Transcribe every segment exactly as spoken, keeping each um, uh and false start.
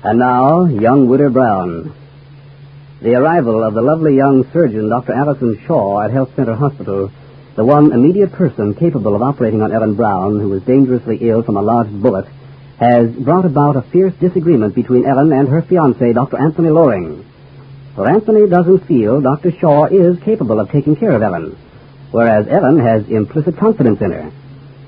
And now, young Widder Brown. The arrival of the lovely young surgeon, Doctor Allison Shaw, at Health Center Hospital, the one immediate person capable of operating on Ellen Brown, who was dangerously ill from a lodged bullet, has brought about a fierce disagreement between Ellen and her fiancé, Doctor Anthony Loring. For Anthony doesn't feel Doctor Shaw is capable of taking care of Ellen, whereas Ellen has implicit confidence in her.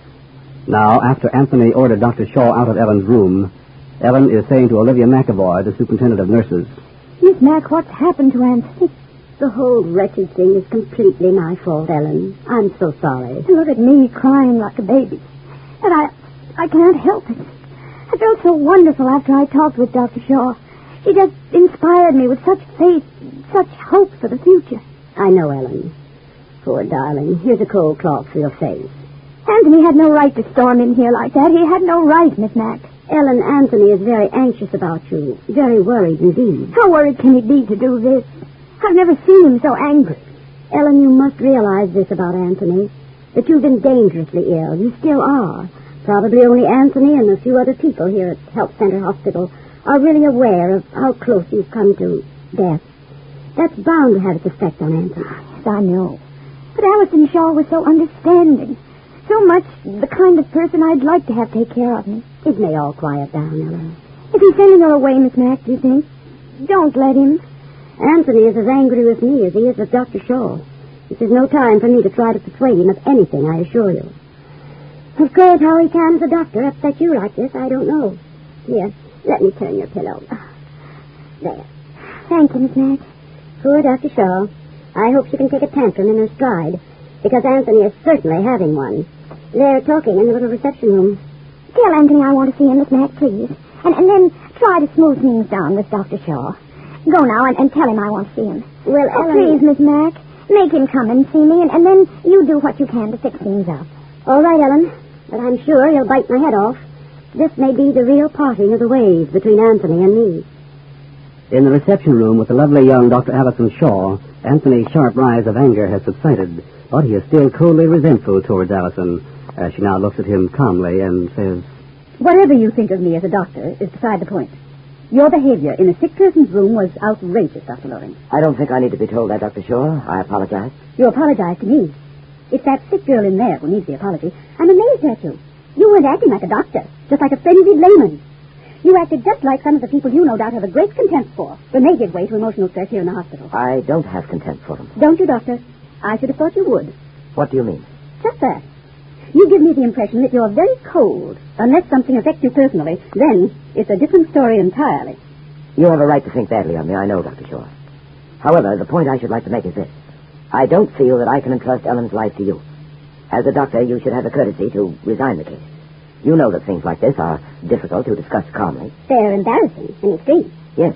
Now, after Anthony ordered Doctor Shaw out of Ellen's room, Ellen is saying to Olivia McAvoy, the superintendent of nurses, Miss Mac, what's happened to Anthony? The whole wretched thing is completely my fault, Ellen. I'm so sorry. Look at me crying like a baby. And I I can't help it. I felt so wonderful after I talked with Doctor Shaw. She just inspired me with such faith, such hope for the future. I know, Ellen. Poor darling. Here's a cold cloth for your face. Anthony had no right to storm in here like that. He had no right, Miss Mac. Ellen, Anthony is very anxious about you. Very worried indeed. How worried can he be to do this? I've never seen him so angry. Ellen, you must realize this about Anthony, that you've been dangerously ill. You still are. Probably only Anthony and a few other people here at Health Center Hospital are really aware of how close you've come to death. That's bound to have its effect on Anthony. Yes, I know. But Allison Shaw was so understanding. So much the kind of person I'd like to have take care of me. It may all quiet down, Ellen. Is he sending her away, Miss Mac, do you think? Don't let him. Anthony is as angry with me as he is with Doctor Shaw. This is no time for me to try to persuade him of anything, I assure you. Of course, how he can as a doctor upset you like this, I don't know. Here, let me turn your pillow. There. Thank you, Miss Mac. Poor Doctor Shaw. I hope she can take a tantrum in her stride, because Anthony is certainly having one. They're talking in the little reception room. Tell Anthony I want to see him, Miss Mac, please. And, and then try to smooth things down with Doctor Shaw. Go now and, and tell him I want to see him. Well, oh, Ellen... please, Miss Mac. Make him come and see me, and, and then you do what you can to fix things up. All right, Ellen. But I'm sure he'll bite my head off. This may be the real parting of the ways between Anthony and me. In the reception room with the lovely young Doctor Allison Shaw, Anthony's sharp rise of anger has subsided, but he is still coldly resentful towards Allison, as she now looks at him calmly and says, Whatever you think of me as a doctor is beside the point. Your behavior in a sick person's room was outrageous, Doctor Loring. I don't think I need to be told that, Doctor Shaw. I apologize. You apologize to me. It's that sick girl in there who needs the apology. I'm amazed at you. You weren't acting like a doctor, just like a frenzied layman. You acted just like some of the people you no doubt have a great contempt for when they give way to emotional stress here in the hospital. I don't have contempt for them. Don't you, Doctor? I should have thought you would. What do you mean? Just that. You give me the impression that you're very cold. Unless something affects you personally, then it's a different story entirely. You have a right to think badly of me, I know, Doctor Shaw. However, the point I should like to make is this. I don't feel that I can entrust Ellen's life to you. As a doctor, you should have the courtesy to resign the case. You know that things like this are difficult to discuss calmly. They're embarrassing in the extreme. Yes.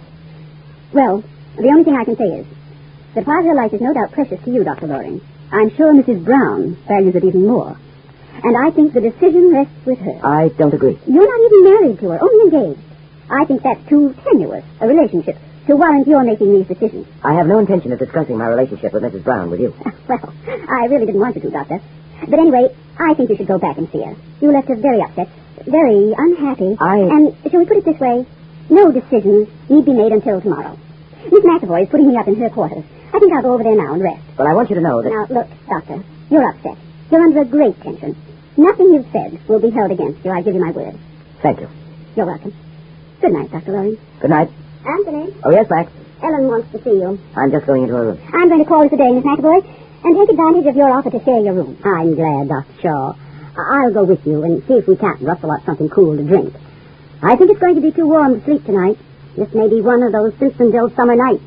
Well, the only thing I can say is that while her life is no doubt precious to you, Doctor Loring, I'm sure Missus Brown values it even more. And I think the decision rests with her. I don't agree. You're not even married to her, only engaged. I think that's too tenuous a relationship to warrant your making these decisions. I have no intention of discussing my relationship with Missus Brown with you. Well, I really didn't want you to, Doctor. But anyway, I think you should go back and see her. You left her very upset, very unhappy. I... And shall we put it this way? No decisions need be made until tomorrow. Miss McAvoy is putting me up in her quarters. I think I'll go over there now and rest. Well, I want you to know that... Now, look, Doctor, you're upset. You're under a great tension. Nothing you've said will be held against you. I give you my word. Thank you. You're welcome. Good night, Doctor Loring. Good night. Anthony? Oh, yes, Max? Ellen wants to see you. I'm just going into her room. I'm going to call you today, Miss McAvoy, and take advantage of your offer to share your room. I'm glad, Doctor Shaw. I'll go with you and see if we can't rustle out something cool to drink. I think it's going to be too warm to sleep tonight. This may be one of those Simpsonville summer nights.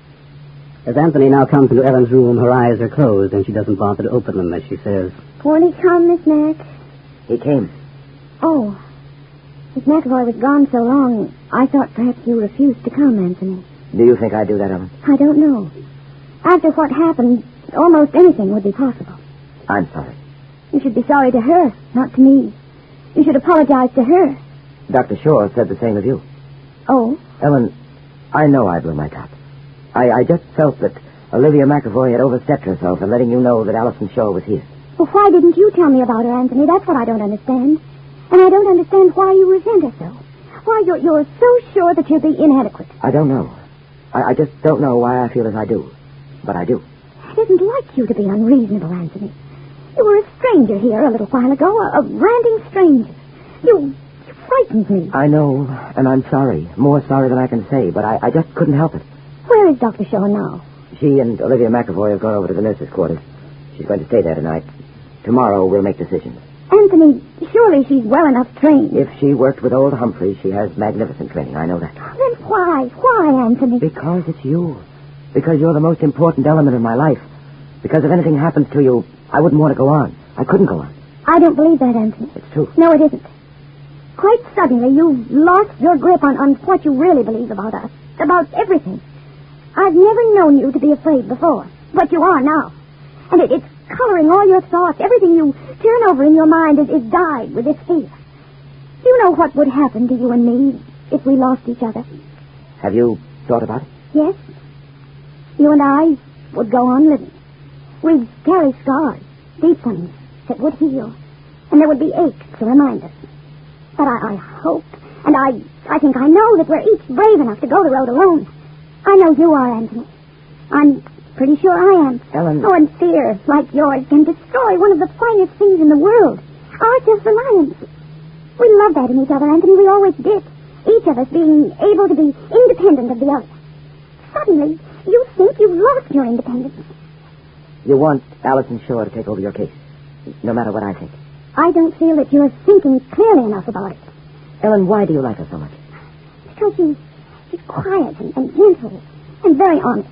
As Anthony now comes into Ellen's room, her eyes are closed, and she doesn't bother to open them as she says, Won't he come, Miss Mac? He came. Oh. Miss McAvoy was gone so long, I thought perhaps you refused to come, Anthony. Do you think I'd do that, Ellen? I don't know. After what happened, almost anything would be possible. I'm sorry. You should be sorry to her, not to me. You should apologize to her. Doctor Shaw said the same of you. Oh? Ellen, I know I blew my top. I, I just felt that Olivia McAvoy had overstepped herself in letting you know that Allison Shaw was here. Well, why didn't you tell me about her, Anthony? That's what I don't understand. And I don't understand why you resent her so. why you're, you're so sure that you'll be inadequate. I don't know. I, I just don't know why I feel as I do. But I do. It isn't like you to be unreasonable, Anthony. You were a stranger here a little while ago, a, a ranting stranger. You, you frightened me. I know, and I'm sorry. More sorry than I can say, but I, I just couldn't help it. Where is Doctor Shaw now? She and Olivia McAvoy have gone over to the nurses' quarters. She's going to stay there tonight. Tomorrow we'll make decisions. Anthony, surely she's well enough trained. If she worked with old Humphrey, she has magnificent training. I know that. Then why? Why, Anthony? Because it's you. Because you're the most important element in my life. Because if anything happens to you, I wouldn't want to go on. I couldn't go on. I don't believe that, Anthony. It's true. No, it isn't. Quite suddenly, you've lost your grip on, on what you really believe about us. About everything. I've never known you to be afraid before. But you are now. And it, it's coloring all your thoughts. Everything you turn over in your mind is, is dyed with this fear. Do you know what would happen to you and me if we lost each other? Have you thought about it? Yes. You and I would go on living. We'd carry scars, deep ones, that would heal. And there would be aches to remind us. But I, I hope, and I, I think I know that we're each brave enough to go the road alone. I know you are, Anthony. I'm pretty sure I am. Ellen. Oh, and fear, like yours, can destroy one of the finest things in the world. Our self-reliance. We love that in each other, Anthony. We always did. Each of us being able to be independent of the other. Suddenly, you think you've lost your independence. You want Allison Shaw to take over your case, no matter what I think. I don't feel that you're thinking clearly enough about it. Ellen, why do you like her so much? Because she's, she's quiet and, and gentle and very honest.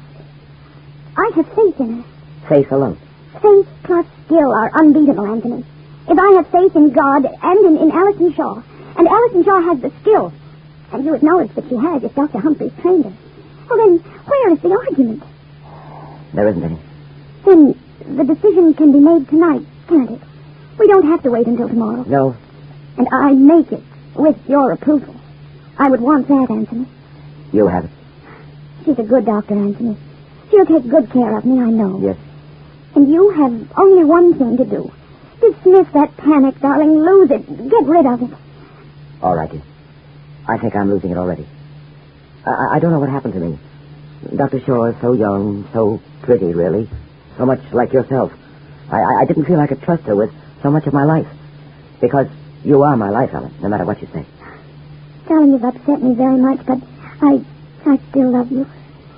I have faith in her. Faith alone. Faith plus skill are unbeatable, Anthony. If I have faith in God and in, in Allison Shaw, and Allison Shaw has the skill, and you acknowledge that she has if Doctor Humphrey's trained her, well then, where is the argument? There isn't any. Then the decision can be made tonight, can't it? We don't have to wait until tomorrow. No. And I make it with your approval. I would want that, Anthony. You have it. She's a good doctor, Anthony. She'll take good care of me, I know. Yes. And you have only one thing to do. Dismiss that panic, darling. Lose it. Get rid of it. All right, dear. I think I'm losing it already. I, I don't know what happened to me. Doctor Shaw is so young, so pretty, really. So much like yourself. I, I didn't feel I could trust her with so much of my life. Because you are my life, Ellen, no matter what you say. Darling, you've upset me very much, but I I still love you.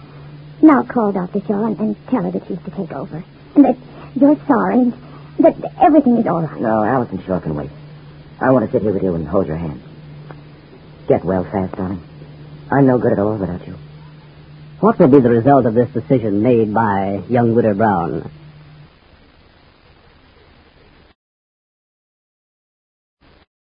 Now call Doctor Shaw and, and tell her that she's to take over. And that you're sorry and that everything is all right. No, Allison Shaw can wait. I want to sit here with you and hold your hand. Get well fast, darling. I'm no good at all without you. What will be the result of this decision made by young Widow Brown?